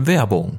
Werbung.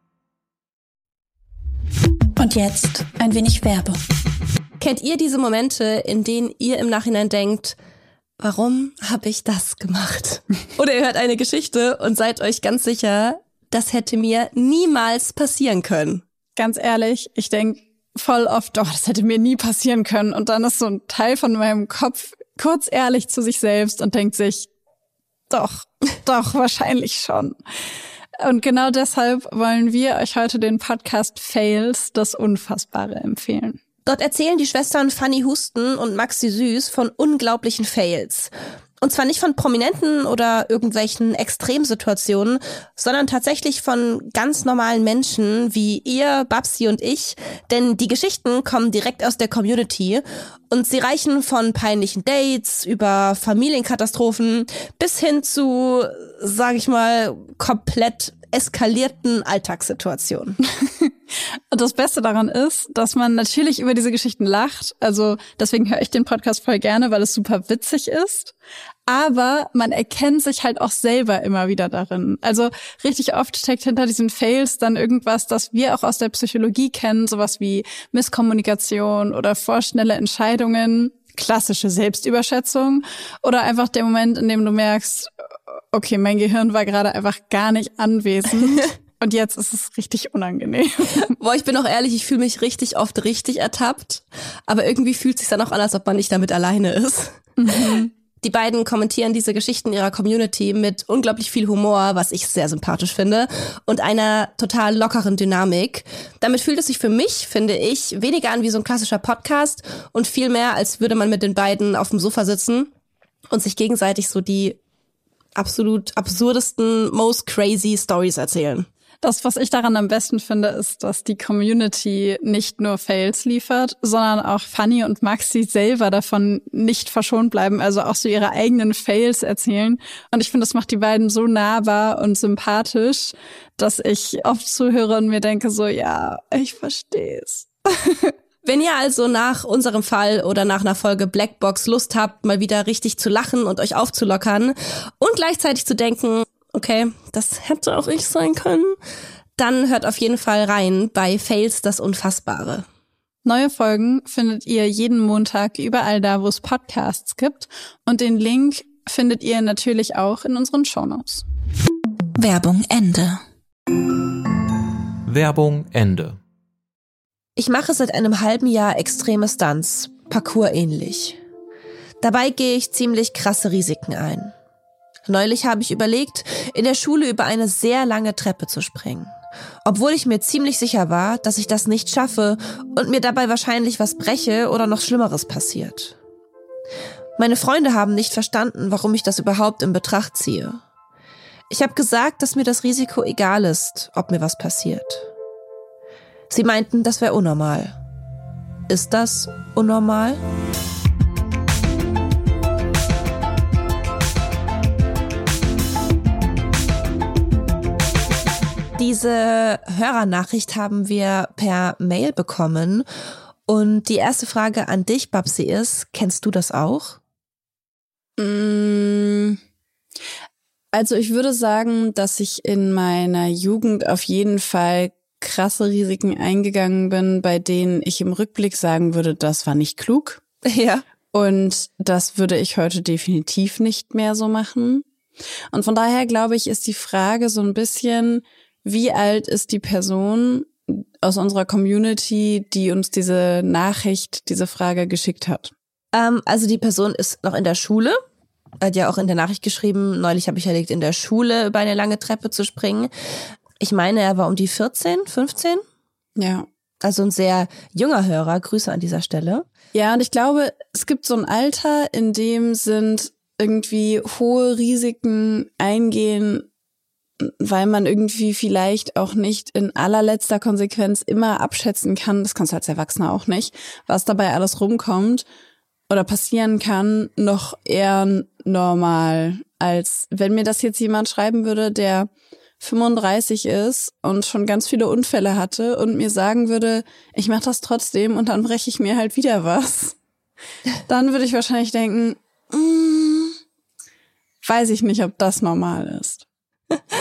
Und jetzt ein wenig Werbung. Kennt ihr diese Momente, in denen ihr im Nachhinein denkt, warum habe ich das gemacht? Oder ihr hört eine Geschichte und seid euch ganz sicher, das hätte mir niemals passieren können. Ganz ehrlich, ich denke voll oft, doch, das hätte mir nie passieren können. Und dann ist so ein Teil von meinem Kopf kurz ehrlich zu sich selbst und denkt sich, doch, wahrscheinlich schon. Und genau deshalb wollen wir euch heute den Podcast Fails, das Unfassbare empfehlen. Dort erzählen die Schwestern Fanny Husten und Maxi Süß von unglaublichen Fails. Und zwar nicht von Prominenten oder irgendwelchen Extremsituationen, sondern tatsächlich von ganz normalen Menschen wie ihr, Babsi und ich. Denn die Geschichten kommen direkt aus der Community und sie reichen von peinlichen Dates über Familienkatastrophen bis hin zu, sag ich mal, komplett eskalierten Alltagssituationen. Und das Beste daran ist, dass man natürlich über diese Geschichten lacht. Also deswegen höre ich den Podcast voll gerne, weil es super witzig ist. Aber man erkennt sich halt auch selber immer wieder darin. Also richtig oft steckt hinter diesen Fails dann irgendwas, das wir auch aus der Psychologie kennen. Sowas wie Misskommunikation oder vorschnelle Entscheidungen, klassische Selbstüberschätzung oder einfach der Moment, in dem du merkst, okay, mein Gehirn war gerade einfach gar nicht anwesend. Und jetzt ist es richtig unangenehm. Boah, ich bin auch ehrlich, ich fühle mich richtig oft richtig ertappt. Aber irgendwie fühlt es sich dann auch an, als ob man nicht damit alleine ist. Mhm. Die beiden kommentieren diese Geschichten ihrer Community mit unglaublich viel Humor, was ich sehr sympathisch finde, und einer total lockeren Dynamik. Damit fühlt es sich für mich, finde ich, weniger an wie so ein klassischer Podcast und viel mehr, als würde man mit den beiden auf dem Sofa sitzen und sich gegenseitig so die absolut absurdesten, most crazy Stories erzählen. Das, was ich daran am besten finde, ist, dass die Community nicht nur Fails liefert, sondern auch Fanny und Maxi selber davon nicht verschont bleiben, also auch so ihre eigenen Fails erzählen. Und ich finde, das macht die beiden so nahbar und sympathisch, dass ich oft zuhöre und mir denke so, ja, ich versteh's. Wenn ihr also nach unserem Fall oder nach einer Folge Blackbox Lust habt, mal wieder richtig zu lachen und euch aufzulockern und gleichzeitig zu denken, okay, das hätte auch ich sein können, dann hört auf jeden Fall rein bei Fails, das Unfassbare. Neue Folgen findet ihr jeden Montag überall da, wo es Podcasts gibt. Und den Link findet ihr natürlich auch in unseren Shownotes. Werbung Ende. Werbung Ende. Ich mache seit einem halben Jahr extreme Stunts, Parkour ähnlich. Dabei gehe ich ziemlich krasse Risiken ein. Neulich habe ich überlegt, in der Schule über eine sehr lange Treppe zu springen. Obwohl ich mir ziemlich sicher war, dass ich das nicht schaffe und mir dabei wahrscheinlich was breche oder noch Schlimmeres passiert. Meine Freunde haben nicht verstanden, warum ich das überhaupt in Betracht ziehe. Ich habe gesagt, dass mir das Risiko egal ist, ob mir was passiert. Sie meinten, das wäre unnormal. Ist das unnormal? Diese Hörernachricht haben wir per Mail bekommen. Und die erste Frage an dich, Babsi, ist, kennst du das auch? Also ich würde sagen, dass ich in meiner Jugend auf jeden Fall krasse Risiken eingegangen bin, bei denen ich im Rückblick sagen würde, das war nicht klug. Ja. Und das würde ich heute definitiv nicht mehr so machen. Und von daher glaube ich, ist die Frage so ein bisschen, wie alt ist die Person aus unserer Community, die uns diese Nachricht, diese Frage geschickt hat? Also die Person ist noch in der Schule. Hat ja auch in der Nachricht geschrieben, neulich habe ich erlegt, in der Schule über eine lange Treppe zu springen. Ich meine, er war um die 14, 15. Ja. Also ein sehr junger Hörer. Grüße an dieser Stelle. Ja, und ich glaube, es gibt so ein Alter, in dem sind irgendwie hohe Risiken eingehen, weil man irgendwie vielleicht auch nicht in allerletzter Konsequenz immer abschätzen kann, das kannst du als Erwachsener auch nicht, was dabei alles rumkommt oder passieren kann, noch eher normal, als wenn mir das jetzt jemand schreiben würde, der 35 ist und schon ganz viele Unfälle hatte und mir sagen würde, ich mache das trotzdem und dann breche ich mir halt wieder was. Dann würde ich wahrscheinlich denken, weiß ich nicht, ob das normal ist.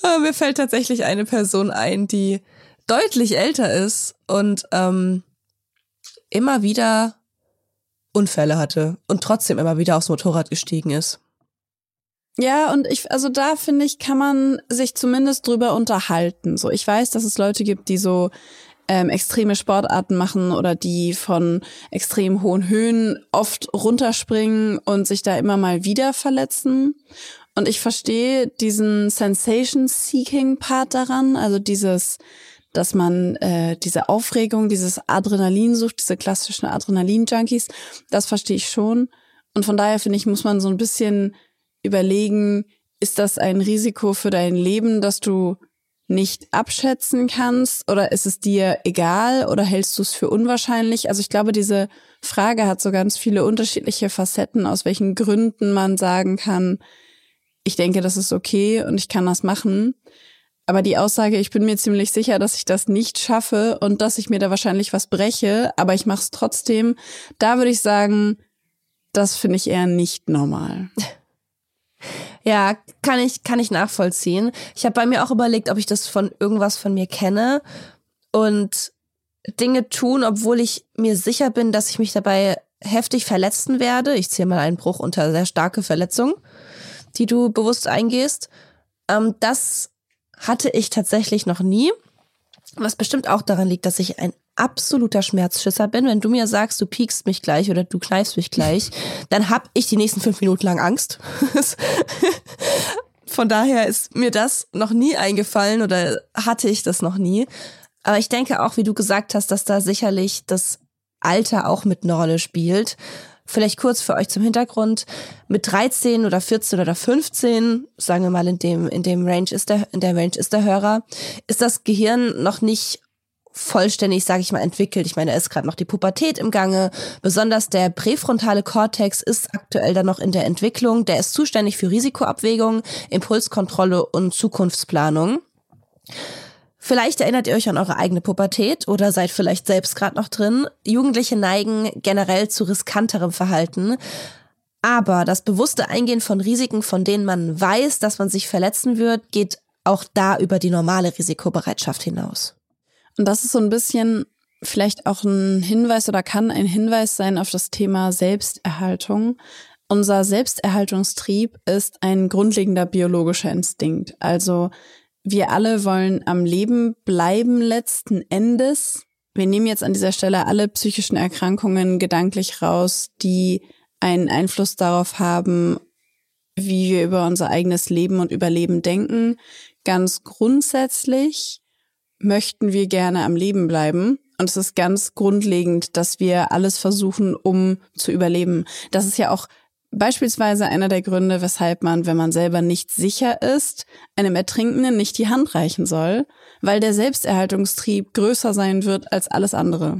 Mir fällt tatsächlich eine Person ein, die deutlich älter ist und immer wieder Unfälle hatte und trotzdem immer wieder aufs Motorrad gestiegen ist. Ja, und also da finde ich, kann man sich zumindest drüber unterhalten. So, ich weiß, dass es Leute gibt, die so extreme Sportarten machen oder die von extrem hohen Höhen oft runterspringen und sich da immer mal wieder verletzen. Und ich verstehe diesen Sensation-Seeking-Part daran, also dass man diese Aufregung, dieses Adrenalin sucht, diese klassischen Adrenalin-Junkies, das verstehe ich schon. Und von daher finde ich, muss man so ein bisschen überlegen, ist das ein Risiko für dein Leben, das du nicht abschätzen kannst, oder ist es dir egal oder hältst du es für unwahrscheinlich? Also ich glaube, diese Frage hat so ganz viele unterschiedliche Facetten, aus welchen Gründen man sagen kann, ich denke, das ist okay und ich kann das machen. Aber die Aussage, ich bin mir ziemlich sicher, dass ich das nicht schaffe und dass ich mir da wahrscheinlich was breche, aber ich mache es trotzdem, da würde ich sagen, das finde ich eher nicht normal. Ja, kann ich nachvollziehen. Ich habe bei mir auch überlegt, ob ich das von irgendwas von mir kenne und Dinge tun, obwohl ich mir sicher bin, dass ich mich dabei heftig verletzen werde. Ich zähle mal einen Bruch unter sehr starke Verletzung, die du bewusst eingehst. Das hatte ich tatsächlich noch nie, was bestimmt auch daran liegt, dass ich ein absoluter Schmerzschisser bin. Wenn du mir sagst, du piekst mich gleich oder du kneifst mich gleich, dann hab ich die nächsten 5 Minuten lang Angst. Von daher ist mir das noch nie eingefallen oder hatte ich das noch nie. Aber ich denke auch, wie du gesagt hast, dass da sicherlich das Alter auch mit eine Rolle spielt. Vielleicht kurz für euch zum Hintergrund. Mit 13 oder 14 oder 15, sagen wir mal in der Range ist der Hörer, ist das Gehirn noch nicht vollständig, sage ich mal, entwickelt. Ich meine, da ist gerade noch die Pubertät im Gange. Besonders der präfrontale Kortex ist aktuell dann noch in der Entwicklung. Der ist zuständig für Risikoabwägung, Impulskontrolle und Zukunftsplanung. Vielleicht erinnert ihr euch an eure eigene Pubertät oder seid vielleicht selbst gerade noch drin. Jugendliche neigen generell zu riskanterem Verhalten. Aber das bewusste Eingehen von Risiken, von denen man weiß, dass man sich verletzen wird, geht auch da über die normale Risikobereitschaft hinaus. Und das ist so ein bisschen vielleicht auch ein Hinweis oder kann ein Hinweis sein auf das Thema Selbsterhaltung. Unser Selbsterhaltungstrieb ist ein grundlegender biologischer Instinkt. Also wir alle wollen am Leben bleiben letzten Endes. Wir nehmen jetzt an dieser Stelle alle psychischen Erkrankungen gedanklich raus, die einen Einfluss darauf haben, wie wir über unser eigenes Leben und Überleben denken. Ganz grundsätzlich möchten wir gerne am Leben bleiben. Und es ist ganz grundlegend, dass wir alles versuchen, um zu überleben. Das ist ja auch beispielsweise einer der Gründe, weshalb man, wenn man selber nicht sicher ist, einem Ertrinkenden nicht die Hand reichen soll, weil der Selbsterhaltungstrieb größer sein wird als alles andere.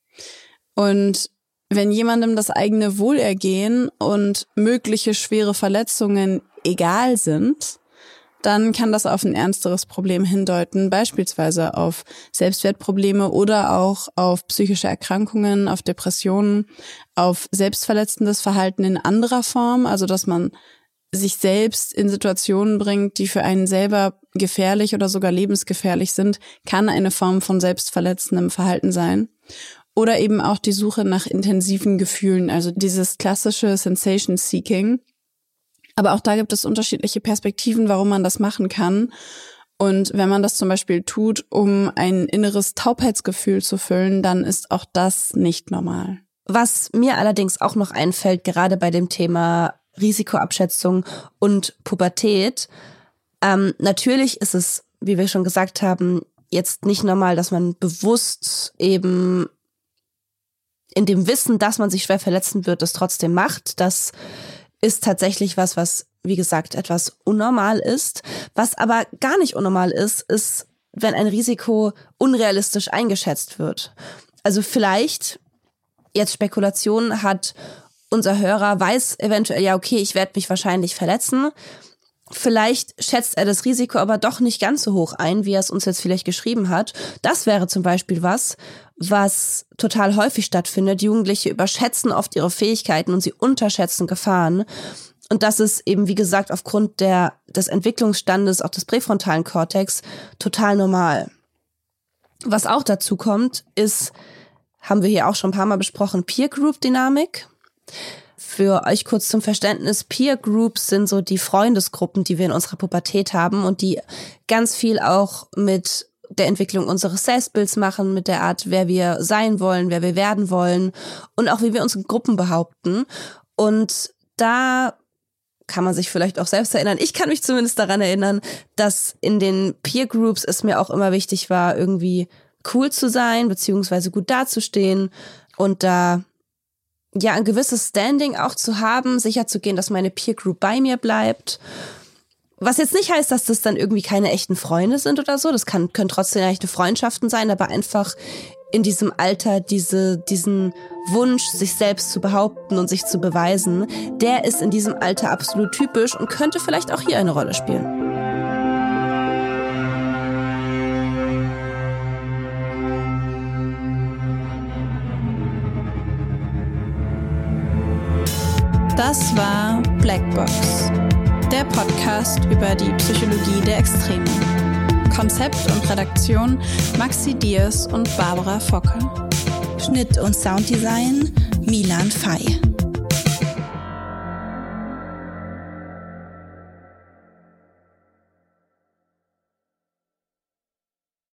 Und wenn jemandem das eigene Wohlergehen und mögliche schwere Verletzungen egal sind, dann kann das auf ein ernsteres Problem hindeuten, beispielsweise auf Selbstwertprobleme oder auch auf psychische Erkrankungen, auf Depressionen, auf selbstverletzendes Verhalten in anderer Form, also dass man sich selbst in Situationen bringt, die für einen selber gefährlich oder sogar lebensgefährlich sind, kann eine Form von selbstverletzendem Verhalten sein. Oder eben auch die Suche nach intensiven Gefühlen, also dieses klassische Sensation Seeking. Aber auch da gibt es unterschiedliche Perspektiven, warum man das machen kann. Und wenn man das zum Beispiel tut, um ein inneres Taubheitsgefühl zu füllen, dann ist auch das nicht normal. Was mir allerdings auch noch einfällt, gerade bei dem Thema Risikoabschätzung und Pubertät, natürlich ist es, wie wir schon gesagt haben, jetzt nicht normal, dass man bewusst eben in dem Wissen, dass man sich schwer verletzen wird, das trotzdem macht. Das ist tatsächlich was, wie gesagt, etwas unnormal ist. Was aber gar nicht unnormal ist, wenn ein Risiko unrealistisch eingeschätzt wird. Also vielleicht, jetzt Spekulation, hat unser Hörer, weiß eventuell, ja okay, ich werde mich wahrscheinlich verletzen. Vielleicht schätzt er das Risiko aber doch nicht ganz so hoch ein, wie er es uns jetzt vielleicht geschrieben hat. Das wäre zum Beispiel was total häufig stattfindet. Jugendliche überschätzen oft ihre Fähigkeiten und sie unterschätzen Gefahren. Und das ist eben, wie gesagt, aufgrund des Entwicklungsstandes auch des präfrontalen Kortex total normal. Was auch dazu kommt, ist, haben wir hier auch schon ein paar Mal besprochen, Peer-Group-Dynamik. Für euch kurz zum Verständnis, Peer-Groups sind so die Freundesgruppen, die wir in unserer Pubertät haben und die ganz viel auch mit der Entwicklung unseres Selbstbilds machen, mit der Art, wer wir sein wollen, wer wir werden wollen und auch wie wir uns in Gruppen behaupten. Und da kann man sich vielleicht auch selbst erinnern. Ich kann mich zumindest daran erinnern, dass in den Peer Groups es mir auch immer wichtig war, irgendwie cool zu sein, beziehungsweise gut dazustehen und da ja ein gewisses Standing auch zu haben, sicherzugehen, dass meine Peer Group bei mir bleibt. Was jetzt nicht heißt, dass das dann irgendwie keine echten Freunde sind oder so. Das können trotzdem echte Freundschaften sein, aber einfach in diesem Alter diesen Wunsch, sich selbst zu behaupten und sich zu beweisen, der ist in diesem Alter absolut typisch und könnte vielleicht auch hier eine Rolle spielen. Das war Blackbox, der Podcast über die Psychologie der Extreme. Konzept und Redaktion Maxi Diers und Barbara Focke. Schnitt und Sounddesign Milan Fey.